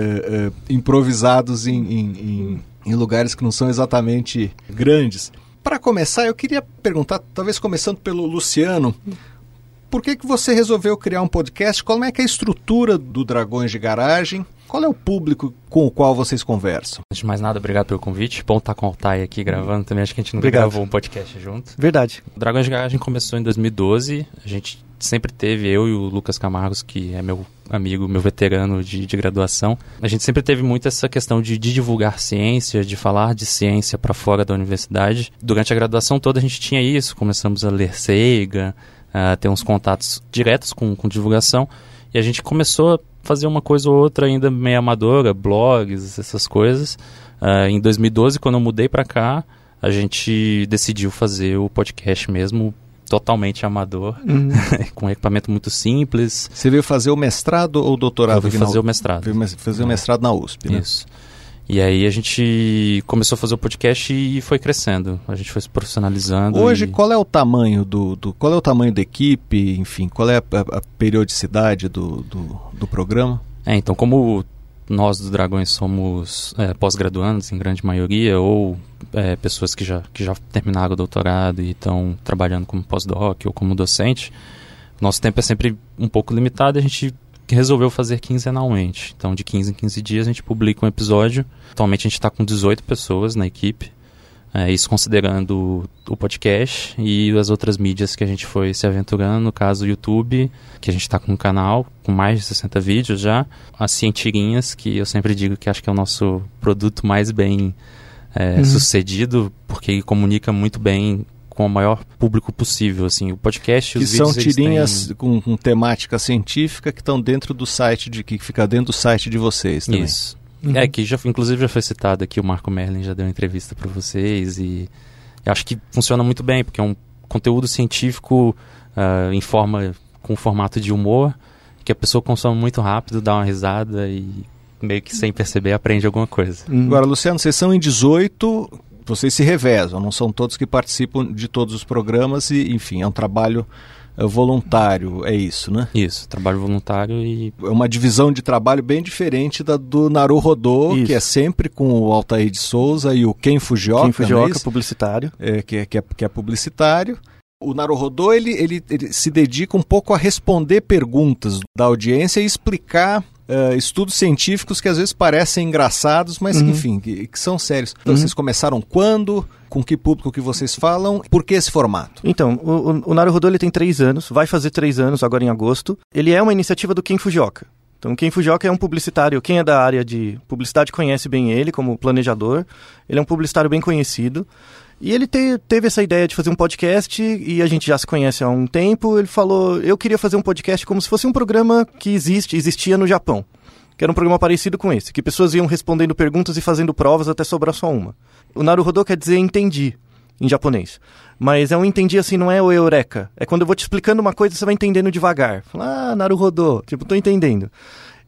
Speaker 1: improvisados em lugares que não são exatamente grandes. Para começar, eu queria perguntar, talvez começando pelo Luciano, por que você resolveu criar um podcast? Qual é que é a estrutura do Dragões de Garagem? Qual é o público com o qual vocês conversam?
Speaker 8: Antes de mais nada, obrigado pelo convite. Bom estar com o Altair aqui gravando também. Acho que a gente nunca gravou um podcast junto.
Speaker 9: Verdade.
Speaker 8: O Dragões de Garagem começou em 2012. A gente sempre teve, eu e o Lucas Camargos, que é meu amigo, meu veterano de graduação. A gente sempre teve muito essa questão de divulgar ciência, de falar de ciência para fora da universidade. Durante a graduação toda a gente tinha isso. Começamos a ler Sagan, ter uns contatos diretos com divulgação, e a gente começou a fazer uma coisa ou outra ainda meio amadora, blogs, essas coisas. Em 2012, quando eu mudei para cá, a gente decidiu fazer o podcast mesmo, totalmente amador, com um equipamento muito simples.
Speaker 1: Você veio fazer o mestrado ou o doutorado?
Speaker 8: Eu fui fazer o mestrado.
Speaker 1: Veio fazer o mestrado na USP, né?
Speaker 8: Isso. E aí a gente começou a fazer o podcast e foi crescendo. A gente foi se profissionalizando.
Speaker 1: Hoje, qual é o tamanho qual é o tamanho da equipe? Enfim, qual é a periodicidade do programa?
Speaker 8: Então, como nós dos Dragões somos pós-graduandos, em grande maioria, ou pessoas que já terminaram o doutorado e estão trabalhando como pós-doc ou como docente, nosso tempo é sempre um pouco limitado. A gente resolveu fazer quinzenalmente. Então, de 15 em 15 dias, a gente publica um episódio. Atualmente, a gente está com 18 pessoas na equipe. Isso considerando o podcast e as outras mídias que a gente foi se aventurando. No caso, o YouTube, que a gente está com um canal com mais de 60 vídeos já. As Cientirinhas, que eu sempre digo que acho que é o nosso produto mais bem sucedido, porque ele comunica muito bem com o maior público possível, assim, o podcast, os vídeos...
Speaker 1: Que são tirinhas com temática científica que estão dentro do site, que fica dentro do site de vocês também.
Speaker 8: Isso. Que inclusive já foi citado aqui, o Marco Merlin já deu uma entrevista para vocês, e eu acho que funciona muito bem, porque é um conteúdo científico com formato de humor, que a pessoa consome muito rápido, dá uma risada e meio que sem perceber aprende alguma coisa.
Speaker 1: Agora, Luciano, vocês são em 18... Vocês se revezam, não são todos que participam de todos os programas e, enfim, é um trabalho voluntário, é isso, né?
Speaker 8: Isso, trabalho voluntário e...
Speaker 1: É uma divisão de trabalho bem diferente da do Naruhodô, que é sempre com o Altair de Souza e o Ken Fujioka.
Speaker 9: Ken Fujioka, publicitário.
Speaker 1: Que é publicitário. O Naruhodô, ele se dedica um pouco a responder perguntas da audiência e explicar estudos científicos que às vezes parecem engraçados, mas que, enfim, que são sérios. Então, vocês começaram quando? Com que público que vocês falam? Por que esse formato?
Speaker 9: Então, o Naruhodô, ele tem 3 anos, vai fazer 3 anos agora em agosto. Ele é uma iniciativa do Ken Fujioka. Então, o Ken Fujioka é um publicitário, quem é da área de publicidade conhece bem ele como planejador. Ele é um publicitário bem conhecido. E ele teve essa ideia de fazer um podcast e a gente já se conhece há um tempo. Ele falou, eu queria fazer um podcast como se fosse um programa que existia no Japão. Que era um programa parecido com esse, que pessoas iam respondendo perguntas e fazendo provas até sobrar só uma. O Naruhodô quer dizer entendi, em japonês. Mas é um entendi assim, não é o eureka. É quando eu vou te explicando uma coisa, você vai entendendo devagar. Fala, Naruhodô, tipo, tô entendendo.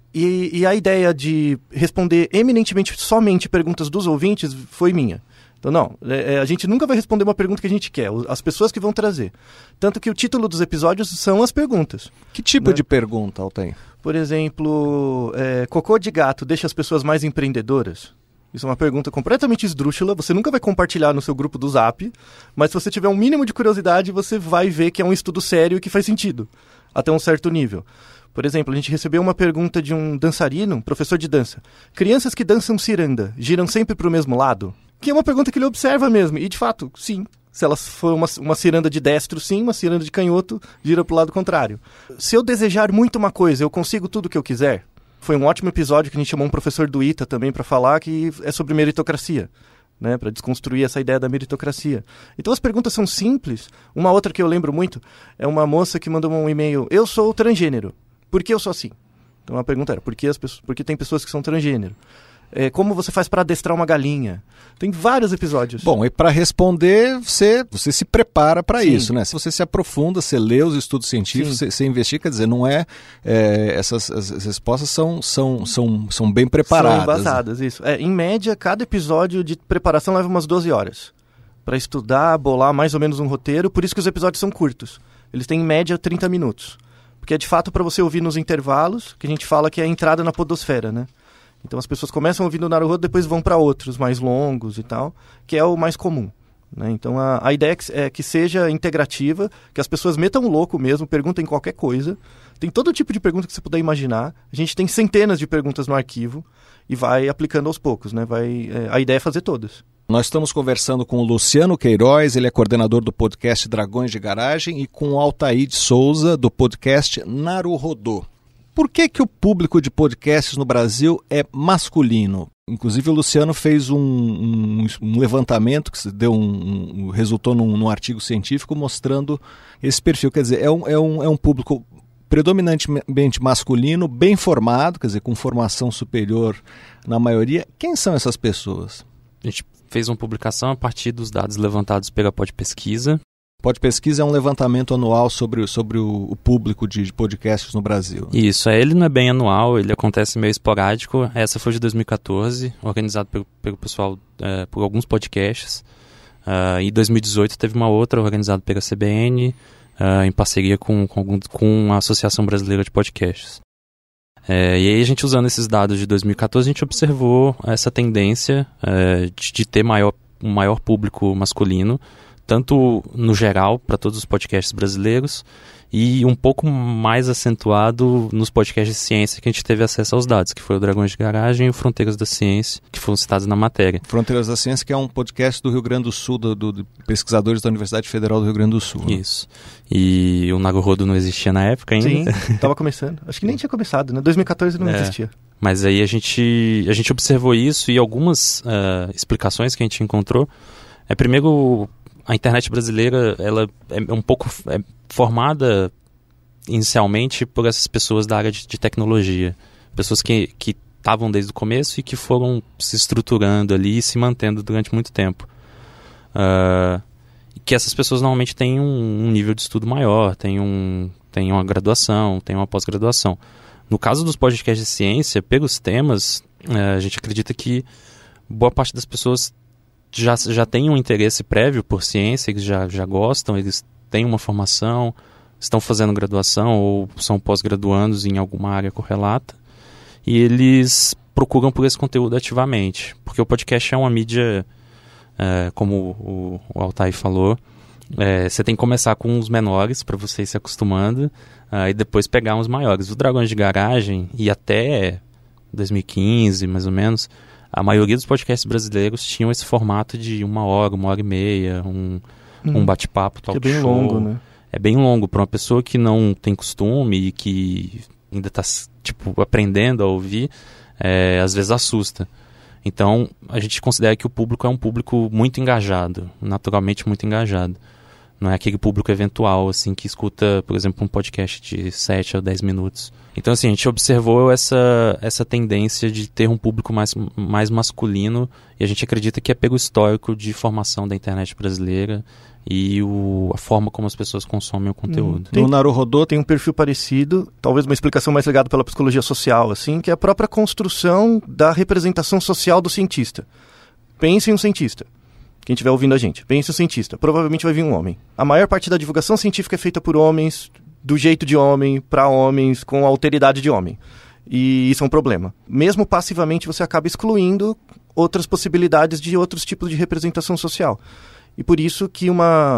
Speaker 9: E a ideia de responder eminentemente somente perguntas dos ouvintes foi minha. Então, não, a gente nunca vai responder uma pergunta que a gente quer, as pessoas que vão trazer. Tanto que o título dos episódios são as perguntas.
Speaker 1: Que tipo de pergunta, Altair?
Speaker 9: Por exemplo, cocô de gato deixa as pessoas mais empreendedoras? Isso é uma pergunta completamente esdrúxula, você nunca vai compartilhar no seu grupo do Zap, mas se você tiver um mínimo de curiosidade, você vai ver que é um estudo sério e que faz sentido, até um certo nível. Por exemplo, a gente recebeu uma pergunta de um dançarino, um professor de dança. Crianças que dançam ciranda, giram sempre para o mesmo lado? Que é uma pergunta que ele observa mesmo. E, de fato, sim. Se ela for uma ciranda de destro, sim. Uma ciranda de canhoto, gira para o lado contrário. Se eu desejar muito uma coisa, eu consigo tudo o que eu quiser? Foi um ótimo episódio que a gente chamou um professor do ITA também para falar, que é sobre meritocracia, né? Para desconstruir essa ideia da meritocracia. Então, as perguntas são simples. Uma outra que eu lembro muito é uma moça que mandou um e-mail. Eu sou transgênero. Por que eu sou assim? Então, a pergunta era, por que tem pessoas que são transgênero? Como você faz para adestrar uma galinha? Tem vários episódios.
Speaker 1: Bom, e para responder, você se prepara para isso, né? Se você se aprofunda, você lê os estudos científicos, você investiga, quer dizer, não é... essas as respostas são bem preparadas.
Speaker 9: São embasadas, isso. Em média, cada episódio de preparação leva umas 12 horas. Para estudar, bolar mais ou menos um roteiro, por isso que os episódios são curtos. Eles têm, em média, 30 minutos. Porque é, de fato, para você ouvir nos intervalos, que a gente fala que é a entrada na podosfera, né? Então as pessoas começam ouvindo o Naruhodo, depois vão para outros mais longos e tal, que é o mais comum, né? Então a ideia é que seja integrativa, que as pessoas metam o louco mesmo, perguntem qualquer coisa. Tem todo tipo de pergunta que você puder imaginar. A gente tem centenas de perguntas no arquivo e vai aplicando aos poucos, né? A ideia é fazer todas.
Speaker 1: Nós estamos conversando com o Luciano Queiroz, ele é coordenador do podcast Dragões de Garagem, e com o Altair de Souza, do podcast Naruhodo. Por que o público de podcasts no Brasil é masculino? Inclusive o Luciano fez um levantamento que resultou num artigo científico mostrando esse perfil. Quer dizer, é um público predominantemente masculino, bem formado, quer dizer, com formação superior na maioria. Quem são essas pessoas?
Speaker 8: A gente fez uma publicação a partir dos dados levantados pela Podpesquisa.
Speaker 1: Podpesquisa é um levantamento anual sobre o público de podcasts no Brasil.
Speaker 8: Isso, ele não é bem anual, ele acontece meio esporádico. Essa foi de 2014, organizado pelo pessoal, por alguns podcasts. Em 2018 teve uma outra organizada pela CBN, em parceria com a Associação Brasileira de Podcasts. E aí a gente, usando esses dados de 2014, a gente observou essa tendência de ter um maior público masculino, tanto no geral, para todos os podcasts brasileiros, e um pouco mais acentuado nos podcasts de ciência que a gente teve acesso aos dados, que foi o Dragões de Garagem e o Fronteiras da Ciência, que foram citados na matéria.
Speaker 1: Fronteiras da Ciência, que é um podcast do Rio Grande do Sul, de pesquisadores da Universidade Federal do Rio Grande do Sul. Né?
Speaker 8: Isso. E o Naruhodo não existia na época ainda.
Speaker 9: Sim, estava começando. Acho que nem tinha começado, né? 2014 não existia.
Speaker 8: Mas aí a gente observou isso, e algumas explicações que a gente encontrou. Primeiro, a internet brasileira, ela é um pouco formada inicialmente por essas pessoas da área de tecnologia. Pessoas que estavam desde o começo e que foram se estruturando ali e se mantendo durante muito tempo. Que essas pessoas normalmente têm um nível de estudo maior, têm uma graduação, têm uma pós-graduação. No caso dos podcasts de ciência, pelos temas, a gente acredita que boa parte das pessoas já tem um interesse prévio por ciência, eles já gostam, eles têm uma formação, estão fazendo graduação ou são pós-graduandos em alguma área correlata, e eles procuram por esse conteúdo ativamente, porque o podcast é uma mídia, como o Altair falou, você tem que começar com os menores para você ir se acostumando, e depois pegar uns maiores. O Dragões de Garagem, e até 2015, mais ou menos, a maioria dos podcasts brasileiros tinham esse formato de 1 hora, 1h30, um bate-papo, talk show.
Speaker 9: É bem longo, né?
Speaker 8: É bem longo. Para uma pessoa que não tem costume e que ainda está aprendendo a ouvir, às vezes assusta. Então, a gente considera que o público é um público muito engajado, naturalmente muito engajado. Não é aquele público eventual, assim, que escuta, por exemplo, um podcast de 7 a 10 minutos. Então, assim, a gente observou essa tendência de ter um público mais masculino, e a gente acredita que é pelo histórico de formação da internet brasileira e a forma como as pessoas consomem o conteúdo.
Speaker 9: No Naruhodô tem um perfil parecido, talvez uma explicação mais ligada pela psicologia social, assim, que é a própria construção da representação social do cientista. Pense em um cientista. Quem estiver ouvindo a gente, pense em um cientista. Provavelmente vai vir um homem. A maior parte da divulgação científica é feita por homens, do jeito de homem, para homens, com a alteridade de homem. E isso é um problema. Mesmo passivamente, você acaba excluindo outras possibilidades de outros tipos de representação social. E por isso que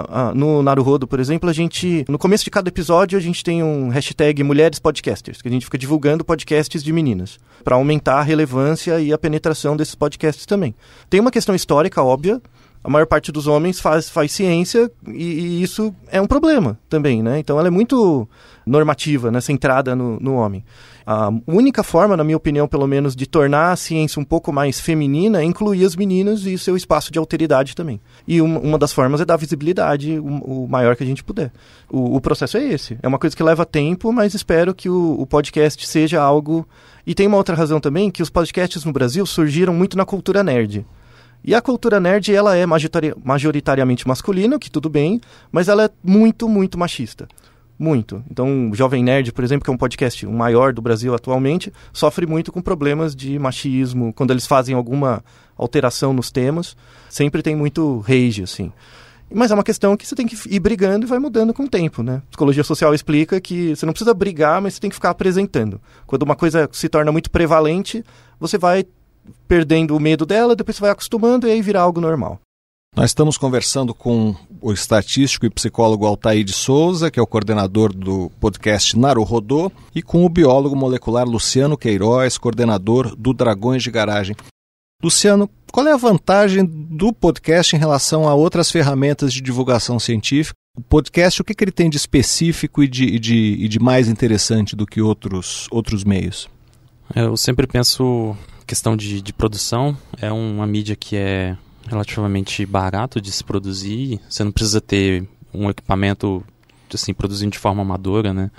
Speaker 9: no Naruhodô, por exemplo, no começo de cada episódio, a gente tem um hashtag Mulheres Podcasters, que a gente fica divulgando podcasts de meninas, para aumentar a relevância e a penetração desses podcasts também. Tem uma questão histórica, óbvia. A maior parte dos homens faz ciência e isso é um problema também, né? Então ela é muito normativa nessa entrada no homem. A única forma, na minha opinião, pelo menos, de tornar a ciência um pouco mais feminina é incluir as meninas e seu espaço de alteridade também. E uma das formas é dar visibilidade o maior que a gente puder. O processo é esse. É uma coisa que leva tempo, mas espero que o podcast seja algo... E tem uma outra razão também, que os podcasts no Brasil surgiram muito na cultura nerd. E a cultura nerd, ela é majoritariamente masculina, que tudo bem, mas ela é muito, muito machista. Muito. Então, o Jovem Nerd, por exemplo, que é um podcast o maior do Brasil atualmente, sofre muito com problemas de machismo. Quando eles fazem alguma alteração nos temas, sempre tem muito rage, assim. Mas é uma questão que você tem que ir brigando e vai mudando com o tempo, né? Psicologia social explica que você não precisa brigar, mas você tem que ficar apresentando. Quando uma coisa se torna muito prevalente, você vai perdendo o medo dela, depois você vai acostumando e aí vira algo normal.
Speaker 1: Nós estamos conversando com o estatístico e psicólogo Altair de Souza, que é o coordenador do podcast Naruhodô, e com o biólogo molecular Luciano Queiroz, coordenador do Dragões de Garagem. Luciano, qual é a vantagem do podcast em relação a outras ferramentas de divulgação científica? O podcast, o que ele tem de específico e de mais interessante do que outros meios?
Speaker 8: Eu sempre penso... questão de produção, é uma mídia que é relativamente barato de se produzir, você não precisa ter um equipamento assim, produzindo de forma amadora, né?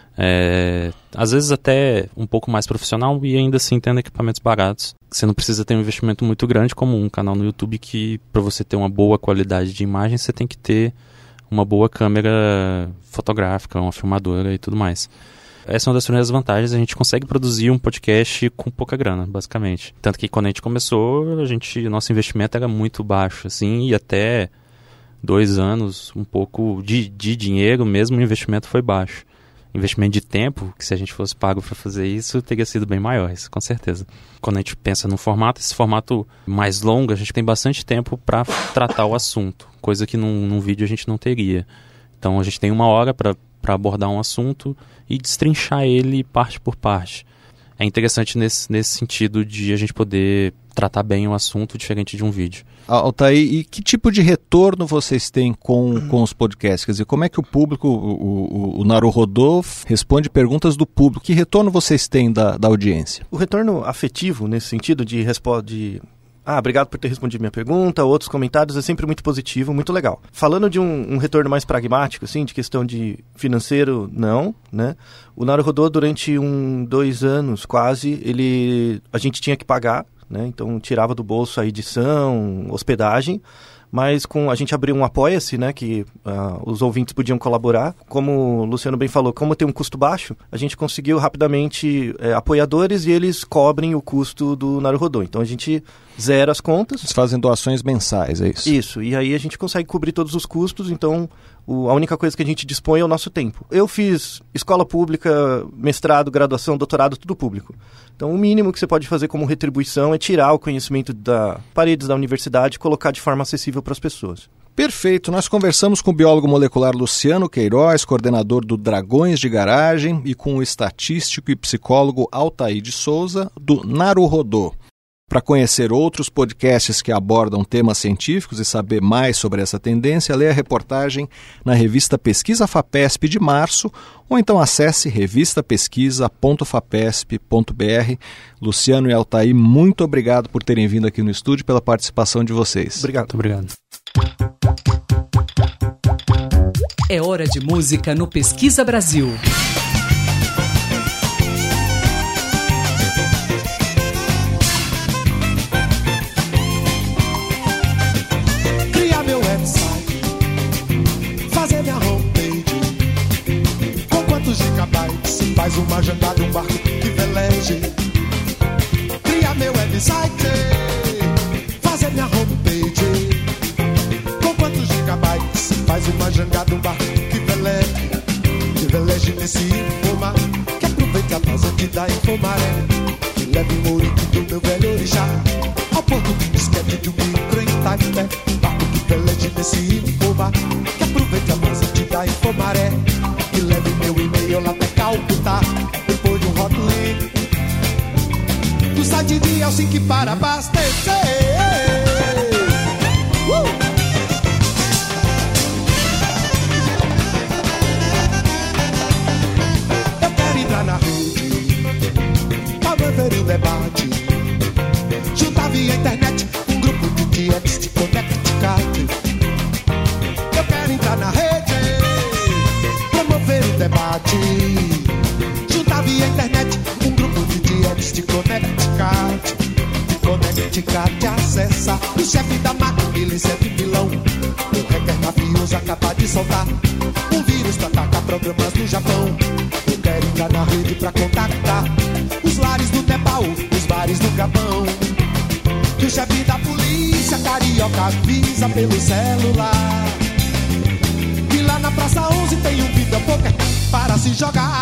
Speaker 8: Às vezes até um pouco mais profissional e ainda assim tendo equipamentos baratos. Você não precisa ter um investimento muito grande como um canal no YouTube que para você ter uma boa qualidade de imagem você tem que ter uma boa câmera fotográfica, uma filmadora e tudo mais. Essa é uma das primeiras vantagens, a gente consegue produzir um podcast com pouca grana, basicamente. Tanto que quando a gente começou, nosso investimento era muito baixo, assim, e até 2 anos, um pouco de dinheiro mesmo, o investimento foi baixo. Investimento de tempo, que se a gente fosse pago para fazer isso, teria sido bem maior, isso com certeza. Quando a gente pensa no formato, esse formato mais longo, a gente tem bastante tempo para tratar o assunto, coisa que num vídeo a gente não teria. Então a gente tem 1 hora para abordar um assunto e destrinchar ele parte por parte. É interessante nesse sentido de a gente poder tratar bem o assunto diferente de um vídeo.
Speaker 1: Altair, e que tipo de retorno vocês têm com os podcasts? Quer dizer, como é que o público, o Naruhodô, responde perguntas do público? Que retorno vocês têm da audiência?
Speaker 9: O retorno afetivo, nesse sentido de obrigado por ter respondido minha pergunta, outros comentários, é sempre muito positivo, muito legal. Falando de um retorno mais pragmático, assim, de questão de financeiro, não, né? O Naruhodô, durante 2 anos quase, a gente tinha que pagar, né? Então tirava do bolso a edição, hospedagem, mas a gente abriu um Apoia-se, né, que os ouvintes podiam colaborar. Como o Luciano bem falou, como tem um custo baixo, a gente conseguiu rapidamente apoiadores e eles cobrem o custo do Naruhodô. Então a gente zera as contas.
Speaker 1: Eles fazem doações mensais, é isso?
Speaker 9: Isso, e aí a gente consegue cobrir todos os custos, então a única coisa que a gente dispõe é o nosso tempo. Eu fiz escola pública, mestrado, graduação, doutorado, tudo público. Então o mínimo que você pode fazer como retribuição é tirar o conhecimento das paredes da universidade e colocar de forma acessível para as pessoas.
Speaker 1: Perfeito, nós conversamos com o biólogo molecular Luciano Queiroz, coordenador do Dragões de Garagem, e com o estatístico e psicólogo Altair de Souza, do Naruhodô. Para conhecer outros podcasts que abordam temas científicos e saber mais sobre essa tendência, leia a reportagem na revista Pesquisa FAPESP de março, ou então acesse revistapesquisa.fapesp.br. Luciano e Altair, muito obrigado por terem vindo aqui no estúdio, pela participação de vocês.
Speaker 9: Obrigado.
Speaker 8: Obrigado.
Speaker 2: É hora de música no Pesquisa Brasil.
Speaker 10: website, fazer minha homepage. Com quantos gigabytes faz uma jangada, um barco que veleje nesse Infomar, que aproveite a vazante da Infomaré, que leve o ourique do meu velho orixá ao porto de disquete de um micro em Itaipé. Barco que veleje nesse Infomar, que aproveite a vazante da Infomaré, que leve meu e-mail lá até Calcutá, depois de um hotlink do site de Helsinki para abastecer. Eu quero entrar na rede para ver o debate, juntar via internet um grupo de DX de Connecticut. Eu quero entrar na rede, promover o debate, juntar via internet um grupo de DX de Connecticut. Connecticut acessa o chefe da máquina, Elisete Milão. O hacker mafioso acaba de soltar um vírus pra atacar programas no Japão. Eu quero entrar na rede pra contactar os lares do Nepal, os bares do Gabão. Que o chefe da polícia carioca avisa pelo celular que lá na Praça 11 tem um vida poker para se jogar.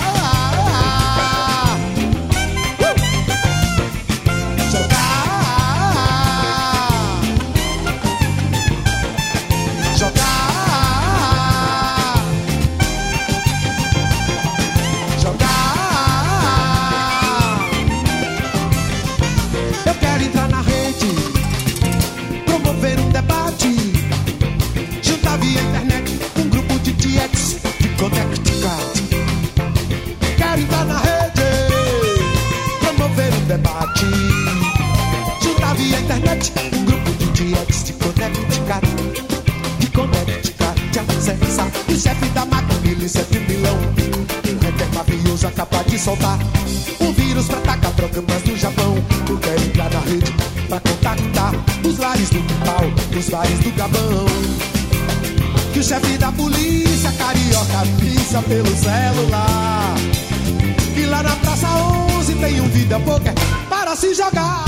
Speaker 10: Juntar via internet um grupo de DX de Connecticut. De Connecticut acessa o chefe da máquina, Elisete Milão. O hacker mafioso acaba de soltar um vírus pra atacar programas do Japão. Eu quero entrar na rede pra contactar os lares do Nepal, os bares do Gabão. Que o chefe da polícia carioca avisa pelo celular que lá na Praça 11 tem um vida poker para se jogar.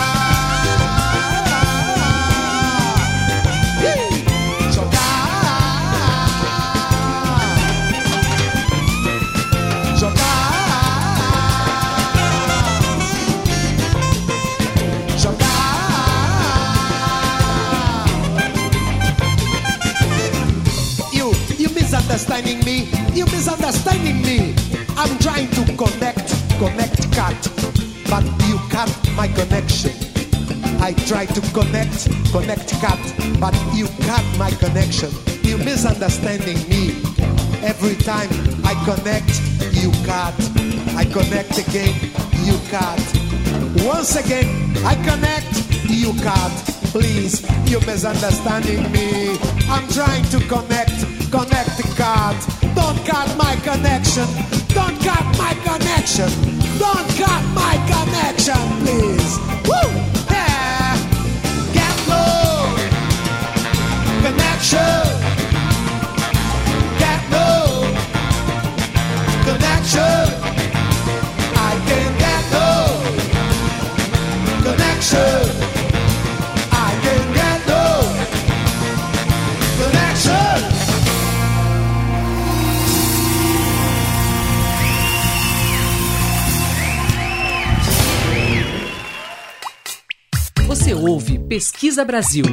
Speaker 10: You misunderstanding me. I'm trying to connect cut, but you cut my connection. I try to connect cut, but you cut my connection. You misunderstanding me. Every time I connect, you cut. I connect again, you cut. Once again, I connect, you cut. Please, you misunderstanding me. I'm trying to connect cut. Don't cut my connection. Don't cut my connection. Don't cut my connection, please. Woo! Yeah. Get low. Connection. Get low. Connection. I can get low. Connection. I can get low. Connection.
Speaker 2: Você ouve Pesquisa Brasil.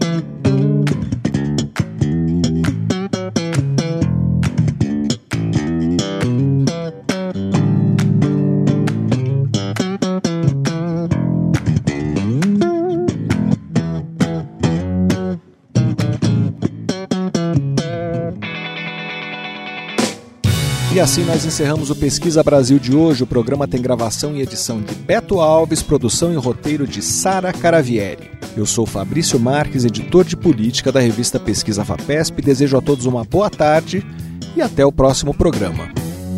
Speaker 1: E assim nós encerramos o Pesquisa Brasil de hoje. O programa tem gravação e edição de Beto Alves, produção e roteiro de Sara Caravieri. Eu sou Fabrício Marques, editor de política da revista Pesquisa FAPESP. Desejo a todos uma boa tarde e até o próximo programa.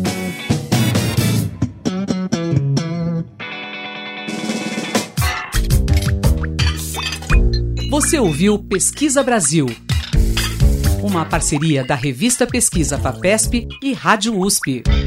Speaker 2: Você ouviu Pesquisa Brasil, uma parceria da revista Pesquisa FAPESP e Rádio USP.